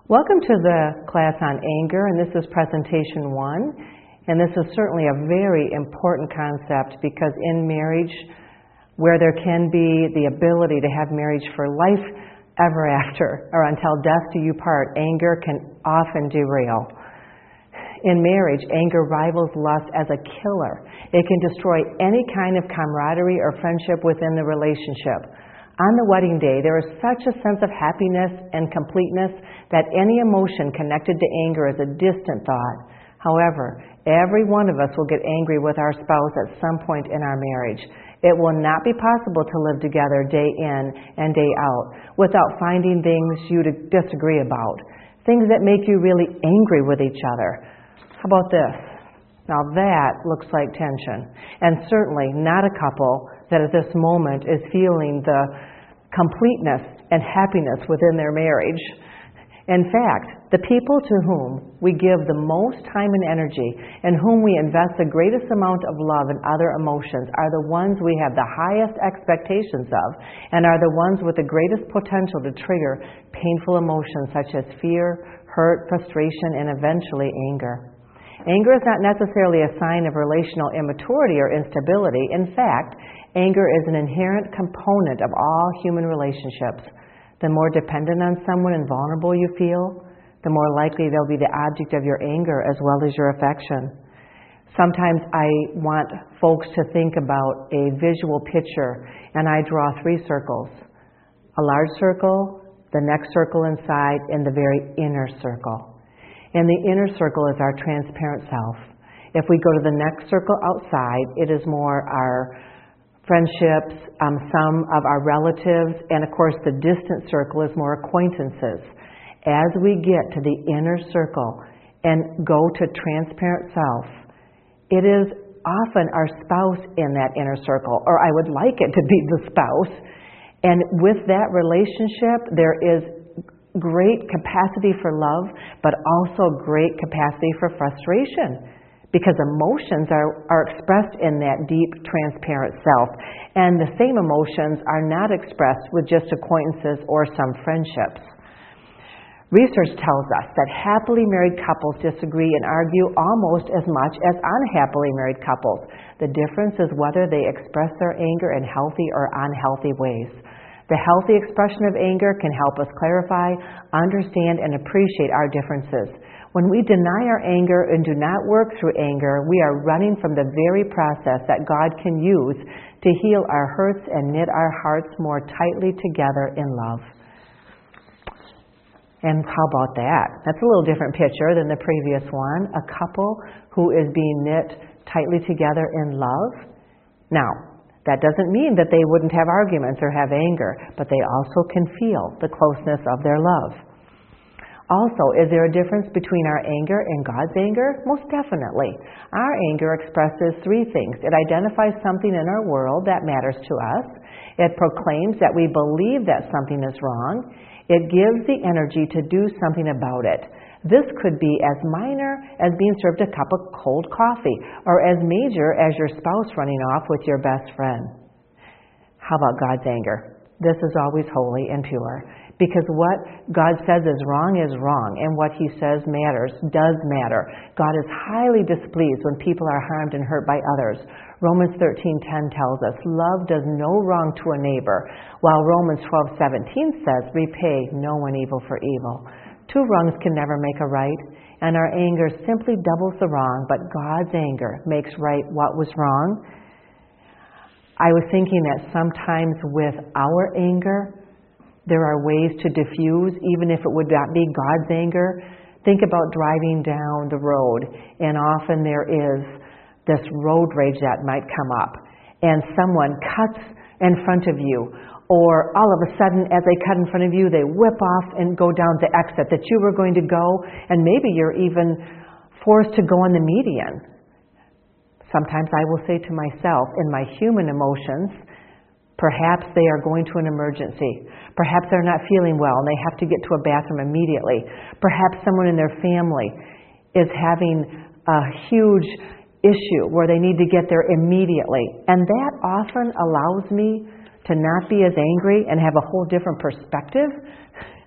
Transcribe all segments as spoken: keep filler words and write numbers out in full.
Welcome to the class on anger, and this is presentation one. And this is certainly a very important concept because in marriage, where there can be the ability to have marriage for life ever after, or until death do you part, anger can often derail. In marriage, anger rivals lust as a killer. It can destroy any kind of camaraderie or friendship within the relationship. On the wedding day, there is such a sense of happiness and completeness that any emotion connected to anger is a distant thought. However, every one of us will get angry with our spouse at some point in our marriage. It will not be possible to live together day in and day out without finding things you disagree about, things that make you really angry with each other. How about this? Now that looks like tension, and certainly not a couple that at this moment is feeling the completeness and happiness within their marriage. In fact, the people to whom we give the most time and energy and whom we invest the greatest amount of love and other emotions are the ones we have the highest expectations of and are the ones with the greatest potential to trigger painful emotions such as fear, hurt, frustration, and eventually anger. Anger is not necessarily a sign of relational immaturity or instability. In fact, anger is an inherent component of all human relationships. The more dependent on someone and vulnerable you feel, the more likely they'll be the object of your anger as well as your affection. Sometimes I want folks to think about a visual picture, and I draw three circles. A large circle, the next circle inside, and the very inner circle. And the inner circle is our transparent self. If we go to the next circle outside, it is more our friendships, um, some of our relatives, and of course the distant circle is more acquaintances. As we get to the inner circle and go to transparent self, it is often our spouse in that inner circle, or I would like it to be the spouse. And with that relationship, there is great capacity for love, but also great capacity for frustration, because emotions are, are expressed in that deep, transparent self. And the same emotions are not expressed with just acquaintances or some friendships. Research tells us that happily married couples disagree and argue almost as much as unhappily married couples. The difference is whether they express their anger in healthy or unhealthy ways. The healthy expression of anger can help us clarify, understand, and appreciate our differences. When we deny our anger and do not work through anger, we are running from the very process that God can use to heal our hurts and knit our hearts more tightly together in love. And how about that? That's a little different picture than the previous one. A couple who is being knit tightly together in love. Now, that doesn't mean that they wouldn't have arguments or have anger, but they also can feel the closeness of their love. Also, is there a difference between our anger and God's anger? Most definitely. Our anger expresses three things. It identifies something in our world that matters to us. It proclaims that we believe that something is wrong. It gives the energy to do something about it. This could be as minor as being served a cup of cold coffee, or as major as your spouse running off with your best friend. How about God's anger? This is always holy and pure, because what God says is wrong is wrong, and what He says matters does matter. God is highly displeased when people are harmed and hurt by others. Romans thirteen ten tells us, love does no wrong to a neighbor, while Romans twelve seventeen says, repay no one evil for evil. Two wrongs can never make a right, and our anger simply doubles the wrong, but God's anger makes right what was wrong. I was thinking that sometimes with our anger, there are ways to diffuse, even if it would not be God's anger. Think about driving down the road, and often there is this road rage that might come up, and someone cuts in front of you, or all of a sudden, as they cut in front of you, they whip off and go down the exit that you were going to go, and maybe you're even forced to go on the median. Sometimes I will say to myself, in my human emotions, perhaps they are going to an emergency. Perhaps they're not feeling well and they have to get to a bathroom immediately. Perhaps someone in their family is having a huge issue where they need to get there immediately. And that often allows me to not be as angry and have a whole different perspective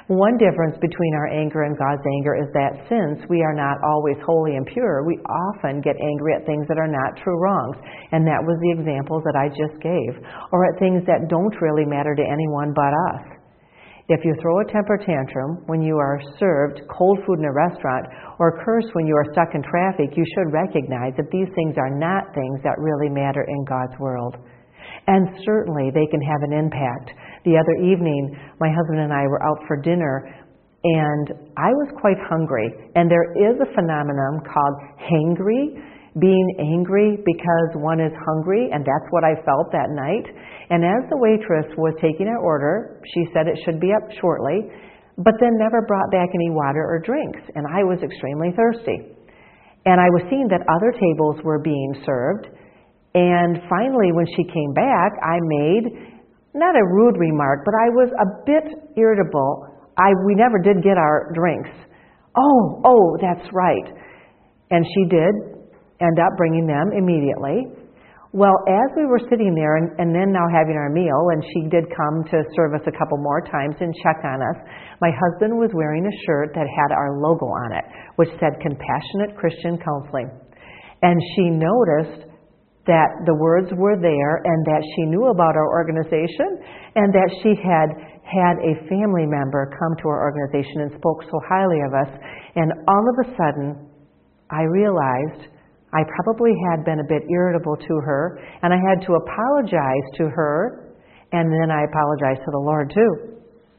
One difference between our anger and God's anger is that since we are not always holy and pure, we often get angry at things that are not true wrongs. And that was the examples that I just gave. Or at things that don't really matter to anyone but us. If you throw a temper tantrum when you are served cold food in a restaurant, or curse when you are stuck in traffic, you should recognize that these things are not things that really matter in God's world. And certainly they can have an impact. The other evening, my husband and I were out for dinner, and I was quite hungry. And there is a phenomenon called hangry, being angry because one is hungry, and that's what I felt that night. And as the waitress was taking our order, she said it should be up shortly, but then never brought back any water or drinks, and I was extremely thirsty. And I was seeing that other tables were being served, and finally when she came back, I made, not a rude remark, but I was a bit irritable. I, we never did get our drinks. Oh, oh, that's right. And she did end up bringing them immediately. Well, as we were sitting there and, and then now having our meal, and she did come to serve us a couple more times and check on us, my husband was wearing a shirt that had our logo on it, which said Compassionate Christian Counseling. And she noticed that the words were there and that she knew about our organization and that she had had a family member come to our organization and spoke so highly of us. And all of a sudden, I realized I probably had been a bit irritable to her, and I had to apologize to her, and then I apologized to the Lord too.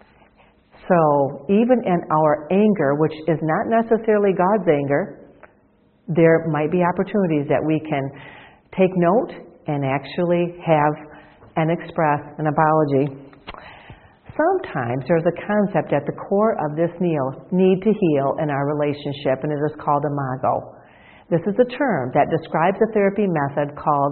So even in our anger, which is not necessarily God's anger, there might be opportunities that we can take note and actually have and express an apology. Sometimes there's a concept at the core of this need to heal in our relationship, and it is called imago. This is a term that describes a therapy method called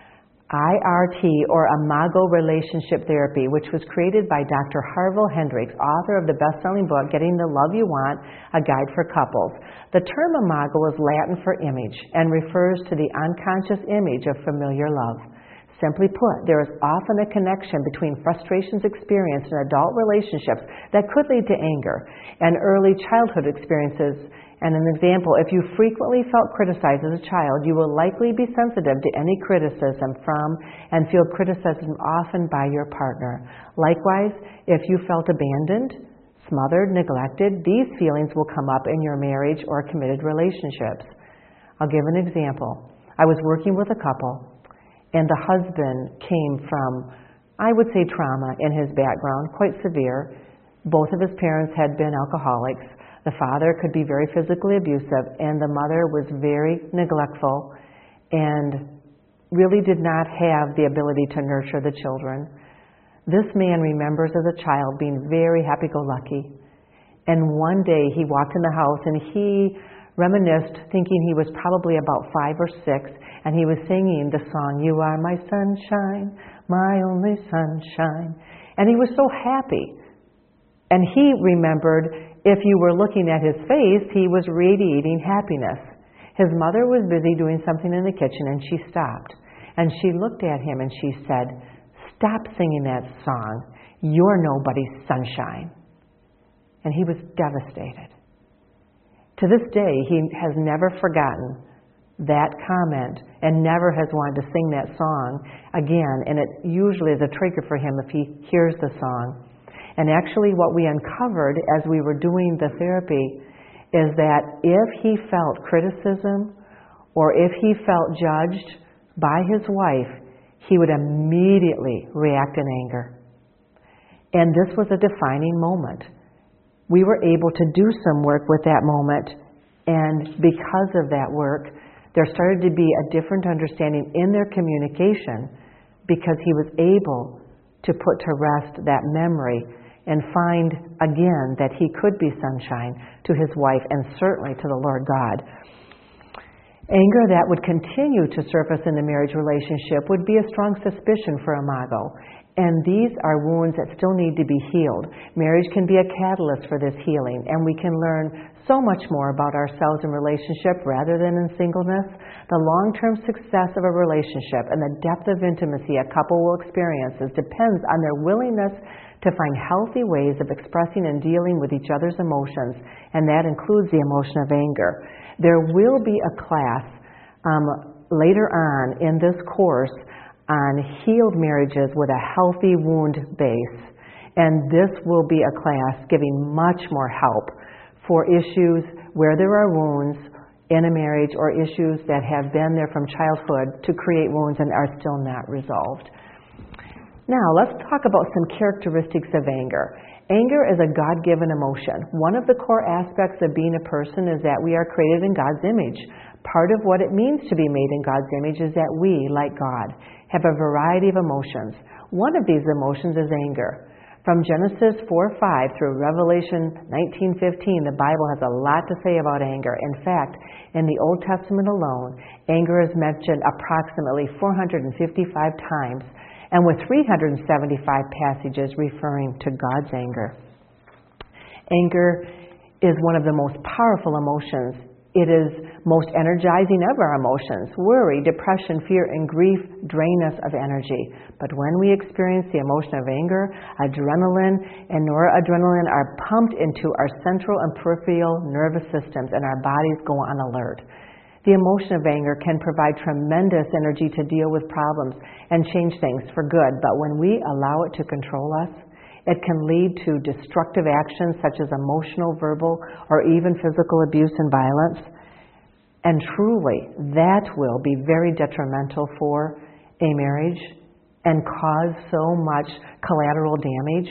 I R T, or Imago Relationship Therapy, which was created by Doctor Harville Hendricks, author of the best-selling book, Getting the Love You Want, A Guide for Couples. The term imago is Latin for image and refers to the unconscious image of familiar love. Simply put, there is often a connection between frustrations experienced in adult relationships that could lead to anger and early childhood experiences. And an example, if you frequently felt criticized as a child, you will likely be sensitive to any criticism from and feel criticism often by your partner. Likewise, if you felt abandoned, smothered, neglected, these feelings will come up in your marriage or committed relationships. I'll give an example. I was working with a couple, and the husband came from, I would say, trauma in his background, quite severe. Both of his parents had been alcoholics. The father could be very physically abusive, and the mother was very neglectful and really did not have the ability to nurture the children. This man remembers as a child being very happy-go-lucky. And one day he walked in the house and he reminisced, thinking he was probably about five or six, and he was singing the song, You Are My Sunshine, My Only Sunshine. And he was so happy. And he remembered, if you were looking at his face, he was radiating happiness. His mother was busy doing something in the kitchen, and she stopped. And she looked at him and she said, Stop singing that song. You're nobody's sunshine. And he was devastated. To this day, he has never forgotten that comment and never has wanted to sing that song again. And it usually is a trigger for him if he hears the song. And actually what we uncovered as we were doing the therapy is that if he felt criticism or if he felt judged by his wife, he would immediately react in anger. And this was a defining moment. We were able to do some work with that moment, and because of that work, there started to be a different understanding in their communication because he was able to put to rest that memory and find again that he could be sunshine to his wife and certainly to the Lord God. Anger that would continue to surface in the marriage relationship would be a strong suspicion for imago. And these are wounds that still need to be healed. Marriage can be a catalyst for this healing, and we can learn so much more about ourselves in relationship rather than in singleness. The long-term success of a relationship and the depth of intimacy a couple will experience depends on their willingness to find healthy ways of expressing and dealing with each other's emotions, and that includes the emotion of anger. There will be a class um, later on in this course on healed marriages with a healthy wound base. And this will be a class giving much more help for issues where there are wounds in a marriage or issues that have been there from childhood to create wounds and are still not resolved. Now, let's talk about some characteristics of anger. Anger is a God-given emotion. One of the core aspects of being a person is that we are created in God's image. Part of what it means to be made in God's image is that we, like God, have a variety of emotions. One of these emotions is anger. From Genesis four five through Revelation nineteen fifteen, the Bible has a lot to say about anger. In fact, in the Old Testament alone, anger is mentioned approximately four hundred fifty-five times, and with three hundred seventy-five passages referring to God's anger. Anger is one of the most powerful emotions. It is most energizing of our emotions. Worry, depression, fear, and grief drain us of energy. But when we experience the emotion of anger, adrenaline and noradrenaline are pumped into our central and peripheral nervous systems, and our bodies go on alert. The emotion of anger can provide tremendous energy to deal with problems and change things for good, but when we allow it to control us, it can lead to destructive actions such as emotional, verbal, or even physical abuse and violence. And truly, that will be very detrimental for a marriage and cause so much collateral damage.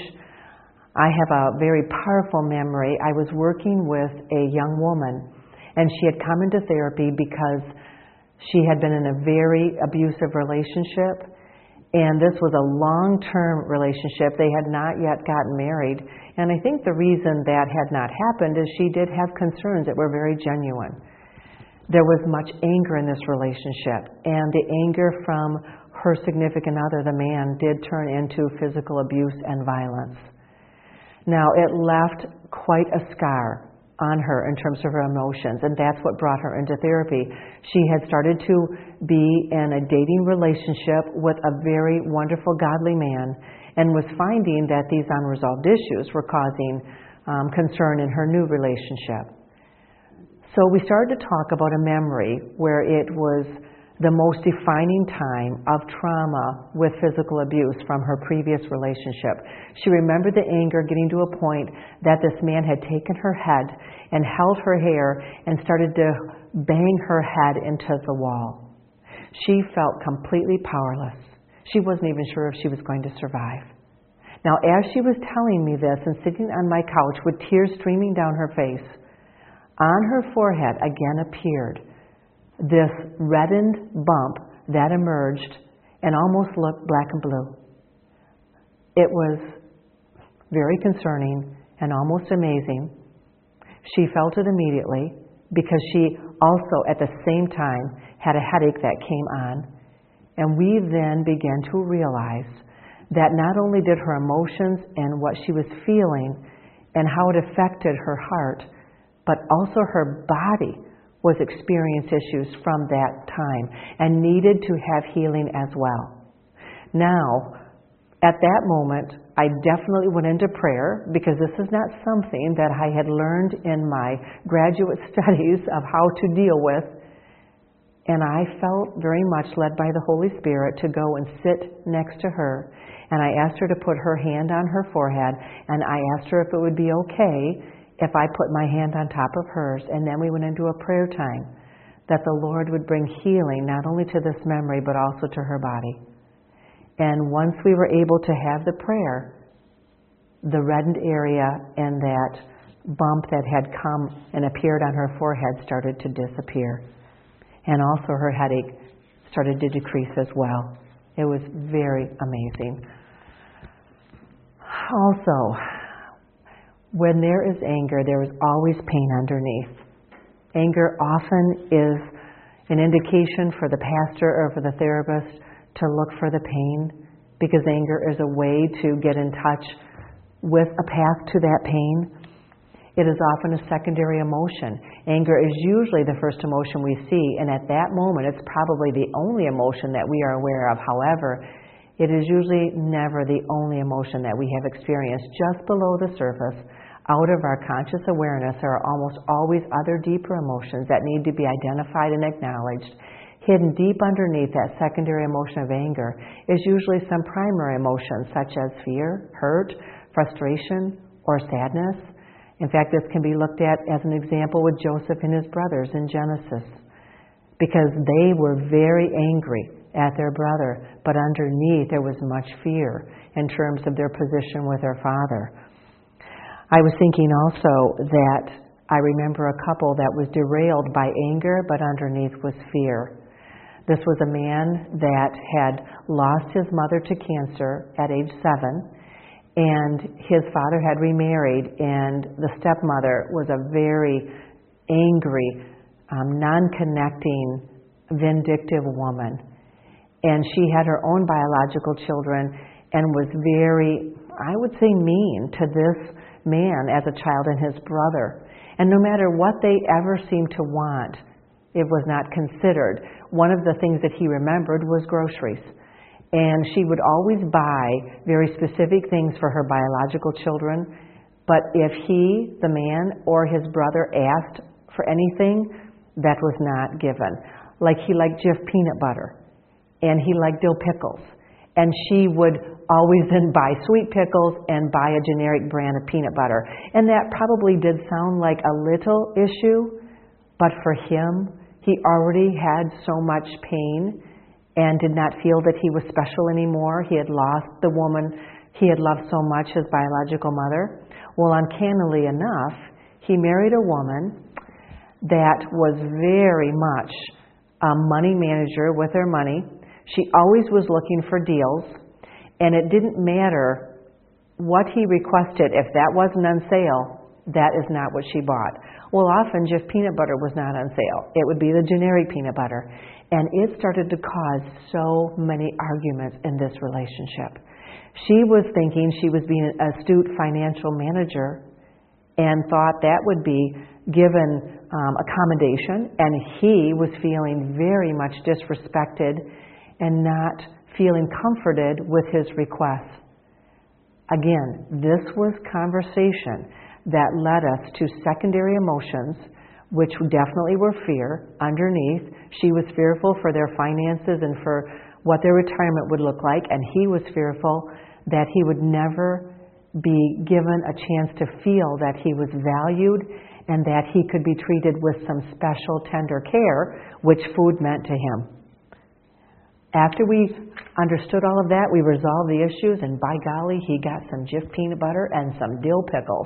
I have a very powerful memory. I was working with a young woman, and she had come into therapy because she had been in a very abusive relationship. And this was a long-term relationship. They had not yet gotten married. And I think the reason that had not happened is she did have concerns that were very genuine. There was much anger in this relationship. And the anger from her significant other, the man, did turn into physical abuse and violence. Now, it left quite a scar on her in terms of her emotions, and that's what brought her into therapy. She had started to be in a dating relationship with a very wonderful, godly man, and was finding that these unresolved issues were causing um, concern in her new relationship. So we started to talk about a memory where it was the most defining time of trauma with physical abuse from her previous relationship. She remembered the anger getting to a point that this man had taken her head and held her hair and started to bang her head into the wall. She felt completely powerless. She wasn't even sure if she was going to survive. Now, as she was telling me this and sitting on my couch with tears streaming down her face, on her forehead again appeared this reddened bump that emerged and almost looked black and blue. It was very concerning and almost amazing. She felt it immediately because she also at the same time had a headache that came on. And we then began to realize that not only did her emotions and what she was feeling and how it affected her heart, but also her body was experiencing issues from that time and needed to have healing as well. Now, at that moment, I definitely went into prayer because this is not something that I had learned in my graduate studies of how to deal with. And I felt very much led by the Holy Spirit to go and sit next to her. And I asked her to put her hand on her forehead, and I asked her if it would be okay if I put my hand on top of hers. And then we went into a prayer time that the Lord would bring healing not only to this memory but also to her body. And once we were able to have the prayer, the reddened area and that bump that had come and appeared on her forehead started to disappear. And also her headache started to decrease as well. It was very amazing. Also, when there is anger, there is always pain underneath. Anger often is an indication for the pastor or for the therapist to look for the pain, because anger is a way to get in touch with a path to that pain. It is often a secondary emotion. Anger is usually the first emotion we see, and at that moment it's probably the only emotion that we are aware of. However, it is usually never the only emotion that we have experienced. Just below the surface, out of our conscious awareness, there are almost always other deeper emotions that need to be identified and acknowledged. Hidden deep underneath that secondary emotion of anger is usually some primary emotion such as fear, hurt, frustration, or sadness. In fact, this can be looked at as an example with Joseph and his brothers in Genesis, because they were very angry at their brother, but underneath there was much fear in terms of their position with their father. I was thinking also that I remember a couple that was derailed by anger, but underneath was fear. This was a man that had lost his mother to cancer at age seven, and his father had remarried, and the stepmother was a very angry, um, non-connecting, vindictive woman. And she had her own biological children and was very, I would say, mean to this man as a child and his brother. And no matter what they ever seemed to want, it was not considered. One of the things that he remembered was groceries. And she would always buy very specific things for her biological children. But if he, the man, or his brother asked for anything, that was not given. Like he liked Jif peanut butter, and he liked dill pickles. And she would always then buy sweet pickles and buy a generic brand of peanut butter. And that probably did sound like a little issue, but for him, he already had so much pain and did not feel that he was special anymore. He had lost the woman he had loved so much, his biological mother. Well, uncannily enough, he married a woman that was very much a money manager with her money. She always was looking for deals, and it didn't matter what he requested. If that wasn't on sale, that is not what she bought. Well, often Jif peanut butter was not on sale. It would be the generic peanut butter. And it started to cause so many arguments in this relationship. She was thinking she was being an astute financial manager and thought that would be given um, accommodation. And he was feeling very much disrespected and not feeling comforted with his requests. Again, this was conversation that led us to secondary emotions, which definitely were fear underneath. She was fearful for their finances and for what their retirement would look like, and he was fearful that he would never be given a chance to feel that he was valued and that he could be treated with some special tender care, which food meant to him. After we understood all of that, we resolved the issues, and by golly, he got some Jif peanut butter and some dill pickles.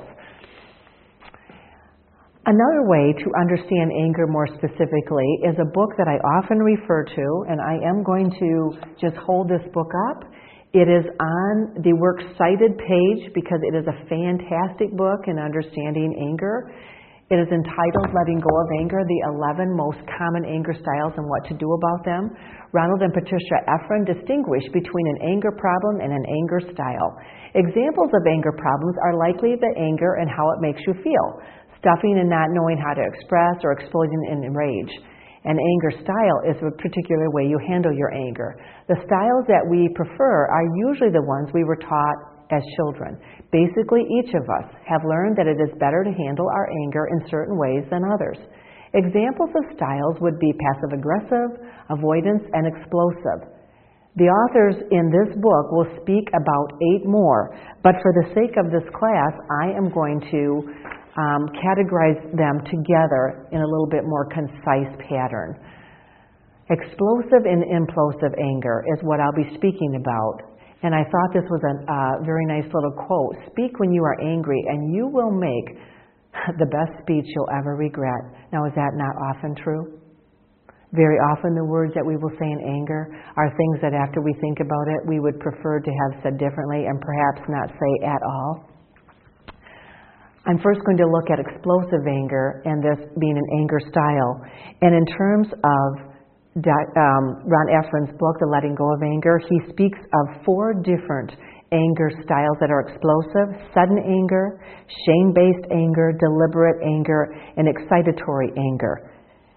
Another way to understand anger more specifically is a book that I often refer to, and I am going to just hold this book up. It is on the Works Cited page because it is a fantastic book in understanding anger. It is entitled Letting Go of Anger, the eleven Most Common Anger Styles and What to Do About Them. Ronald and Patricia Efron distinguish between an anger problem and an anger style. Examples of anger problems are likely the anger and how it makes you feel, stuffing and not knowing how to express, or exploding in rage. An anger style is a particular way you handle your anger. The styles that we prefer are usually the ones we were taught as children. Basically, each of us have learned that it is better to handle our anger in certain ways than others. Examples of styles would be passive-aggressive, avoidance, and explosive. The authors in this book will speak about eight more, but for the sake of this class, I am going to um, categorize them together in a little bit more concise pattern. Explosive and implosive anger is what I'll be speaking about. And I thought this was a uh, very nice little quote. Speak when you are angry, and you will make the best speech you'll ever regret. Now, is that not often true? Very often the words that we will say in anger are things that after we think about it, we would prefer to have said differently and perhaps not say at all. I'm first going to look at explosive anger and this being an anger style. And in terms of um, Ron Efron's book, The Letting Go of Anger, he speaks of four different anger styles that are explosive: sudden anger, shame-based anger, deliberate anger, and excitatory anger.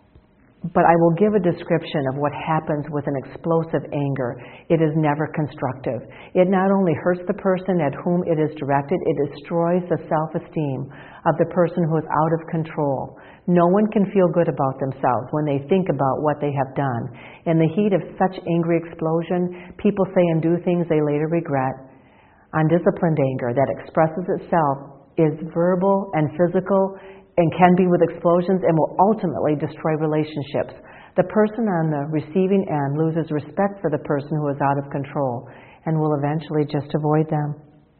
But I will give a description of what happens with an explosive anger. It is never constructive. It not only hurts the person at whom it is directed, it destroys the self-esteem of the person who is out of control. No one can feel good about themselves when they think about what they have done. In the heat of such angry explosion, people say and do things they later regret. Undisciplined anger that expresses itself is verbal and physical and can be with explosions and will ultimately destroy relationships. The person on the receiving end loses respect for the person who is out of control and will eventually just avoid them.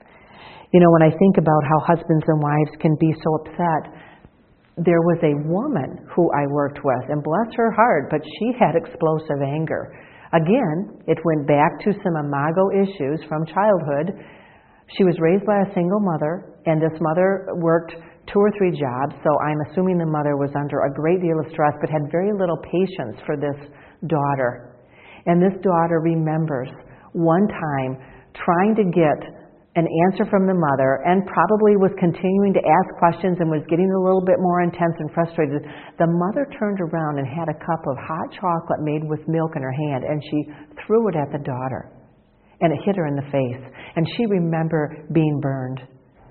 You know, when I think about how husbands and wives can be so upset, there was a woman who I worked with, and bless her heart, but she had explosive anger. Again, it went back to some imago issues from childhood. She was raised by a single mother, and this mother worked two or three jobs, so I'm assuming the mother was under a great deal of stress, but had very little patience for this daughter. And this daughter remembers one time trying to get an answer from the mother, and probably was continuing to ask questions and was getting a little bit more intense and frustrated. The mother turned around and had a cup of hot chocolate made with milk in her hand, and she threw it at the daughter, and it hit her in the face. And she remembered being burned.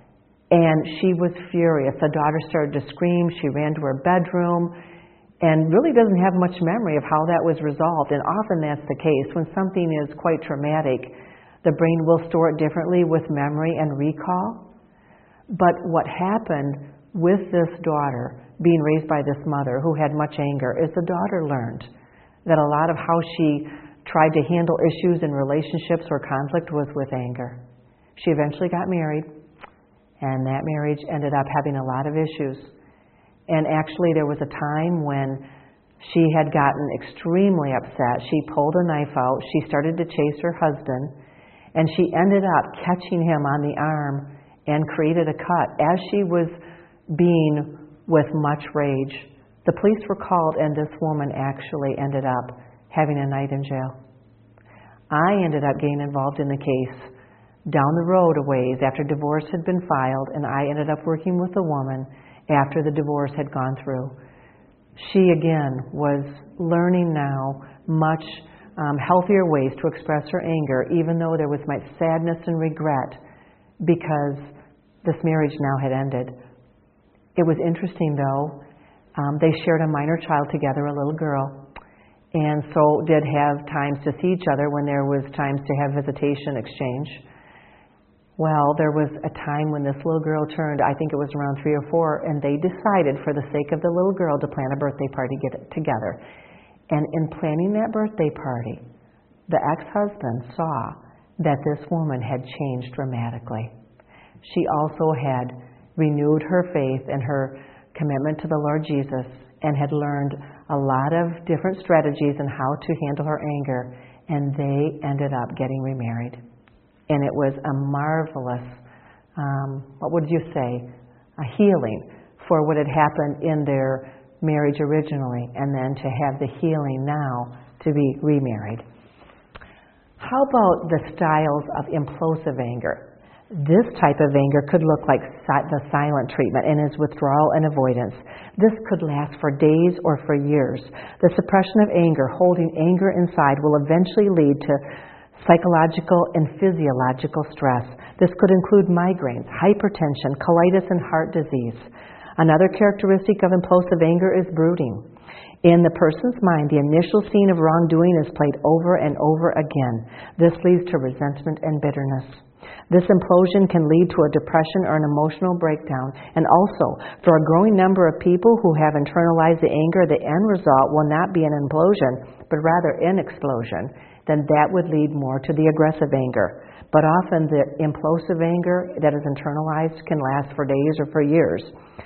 And she was furious. The daughter started to scream. She ran to her bedroom and really doesn't have much memory of how that was resolved. And often that's the case. When something is quite traumatic, the brain will store it differently with memory and recall. But what happened with this daughter, being raised by this mother who had much anger, is the daughter learned that a lot of how she tried to handle issues in relationships or conflict was with anger. She eventually got married. And that marriage ended up having a lot of issues. And actually there was a time when she had gotten extremely upset. She pulled a knife out. She started to chase her husband. And she ended up catching him on the arm and created a cut as she was being with much rage. The police were called, and this woman actually ended up having a night in jail. I ended up getting involved in the case down the road a ways after divorce had been filed, and I ended up working with a woman after the divorce had gone through. She again was learning now much um, healthier ways to express her anger, even though there was much sadness and regret because this marriage now had ended. It was interesting though. Um, they shared a minor child together, a little girl, and so did have times to see each other when there was times to have visitation exchange. Well, there was a time when this little girl turned, I think it was around three or four, and they decided for the sake of the little girl to plan a birthday party get together. And in planning that birthday party, the ex-husband saw that this woman had changed dramatically. She also had renewed her faith and her commitment to the Lord Jesus and had learned a lot of different strategies on how to handle her anger, and they ended up getting remarried. And it was a marvelous, um, what would you say, a healing for what had happened in their marriage originally, and then to have the healing now to be remarried. How about the styles of implosive anger? This type of anger could look like si- the silent treatment and is withdrawal and avoidance. This could last for days or for years. The suppression of anger, holding anger inside, will eventually lead to psychological and physiological stress. This could include migraines, hypertension, colitis, and heart disease. Another characteristic of implosive anger is brooding. In the person's mind, the initial scene of wrongdoing is played over and over again. This leads to resentment and bitterness. This implosion can lead to a depression or an emotional breakdown. And also, for a growing number of people who have internalized the anger, the end result will not be an implosion, but rather an explosion. Then that would lead more to the aggressive anger. But often the implosive anger that is internalized can last for days or for years.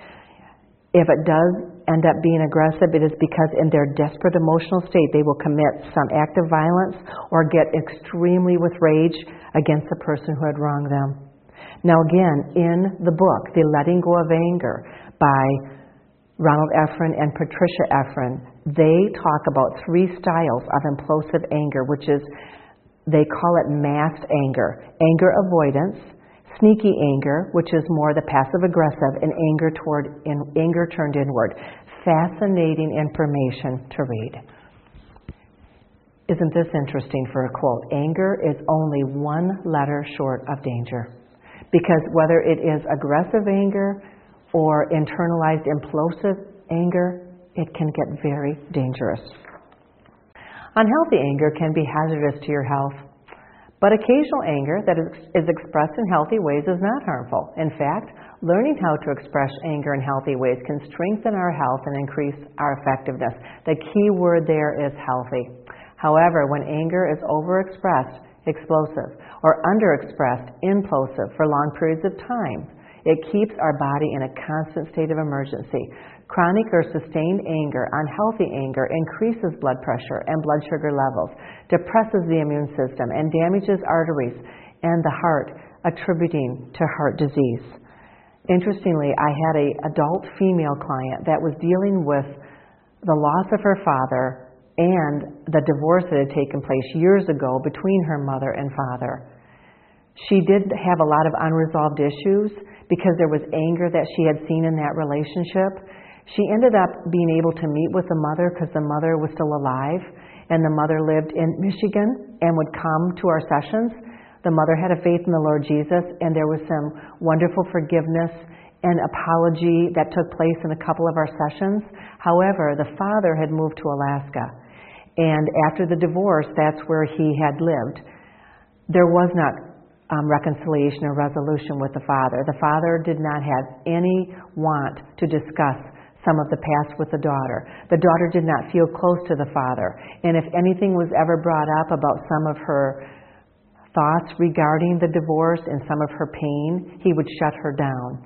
If it does end up being aggressive, it is because in their desperate emotional state they will commit some act of violence or get extremely with rage against the person who had wronged them. Now again, in the book, The Letting Go of Anger by Ronald Efron and Patricia Efron, they talk about three styles of implosive anger, which is, they call it masked anger, anger avoidance, sneaky anger, which is more the passive-aggressive, and anger toward in, anger turned inward. Fascinating information to read. Isn't this interesting for a quote? Anger is only one letter short of danger. Because whether it is aggressive anger or internalized implosive anger, it can get very dangerous. Unhealthy anger can be hazardous to your health, but occasional anger that is expressed in healthy ways is not harmful. In fact, learning how to express anger in healthy ways can strengthen our health and increase our effectiveness. The key word there is healthy. However, when anger is overexpressed, explosive, or underexpressed, implosive, for long periods of time, it keeps our body in a constant state of emergency. Chronic or sustained anger, unhealthy anger, increases blood pressure and blood sugar levels, depresses the immune system, and damages arteries and the heart, attributing to heart disease. Interestingly, I had an adult female client that was dealing with the loss of her father and the divorce that had taken place years ago between her mother and father. She did have a lot of unresolved issues because there was anger that she had seen in that relationship. She ended up being able to meet with the mother because the mother was still alive, and the mother lived in Michigan and would come to our sessions. The mother had a faith in the Lord Jesus, and there was some wonderful forgiveness and apology that took place in a couple of our sessions. However, the father had moved to Alaska, and after the divorce, that's where he had lived. There was not um, reconciliation or resolution with the father. The father did not have any want to discuss some of the past with the daughter. The daughter did not feel close to the father. And if anything was ever brought up about some of her thoughts regarding the divorce and some of her pain, he would shut her down.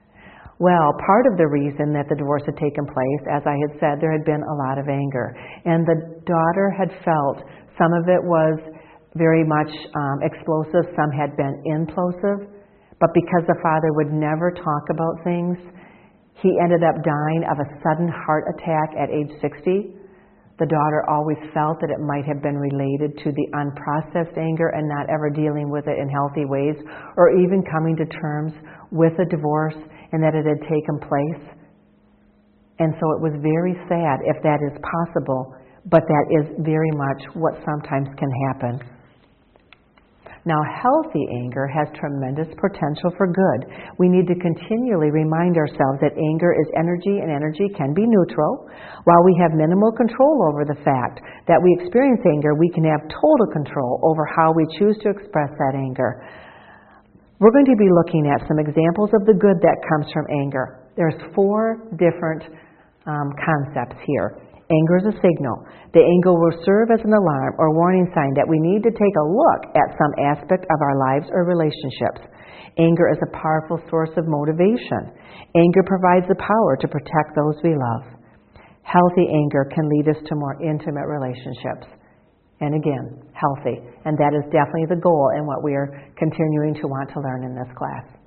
Well, part of the reason that the divorce had taken place, as I had said, there had been a lot of anger. And the daughter had felt some of it was very much um, explosive, some had been implosive. But because the father would never talk about things, he ended up dying of a sudden heart attack at age sixty. The daughter always felt that it might have been related to the unprocessed anger and not ever dealing with it in healthy ways, or even coming to terms with a divorce and that it had taken place. And so it was very sad if that is possible, but that is very much what sometimes can happen. Now, healthy anger has tremendous potential for good. We need to continually remind ourselves that anger is energy and energy can be neutral. While we have minimal control over the fact that we experience anger, we can have total control over how we choose to express that anger. We're going to be looking at some examples of the good that comes from anger. There's four different um, concepts here. Anger is a signal. The anger will serve as an alarm or warning sign that we need to take a look at some aspect of our lives or relationships. Anger is a powerful source of motivation. Anger provides the power to protect those we love. Healthy anger can lead us to more intimate relationships. And again, healthy. And that is definitely the goal and what we are continuing to want to learn in this class.